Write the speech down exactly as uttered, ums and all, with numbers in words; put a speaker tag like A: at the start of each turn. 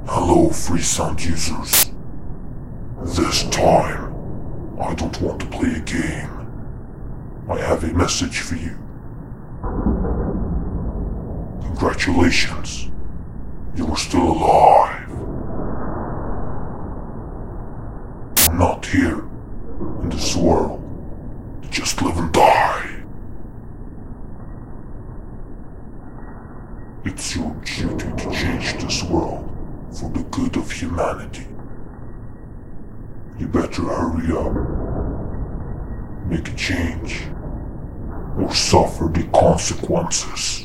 A: Hello, free sound users. This time, I don't want to play a game. I have a message for you. Congratulations, you are still alive. I'm not here in this world to just live and die. It's your duty to change this world for the good of humanity. You better hurry up. Make a change, or suffer the consequences.